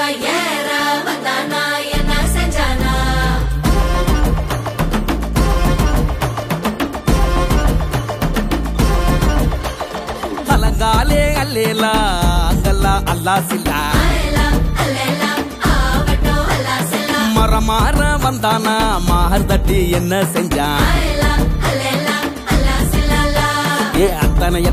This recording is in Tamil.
ஏற வந்தானா என்ன செஞ்சானா அலங்காலே அல்லேலா அங்கல்லா அல்லா சில்லா மரமாற வந்தானா மார் தட்டி என்ன செஞ்சான் ஏ அத்தனை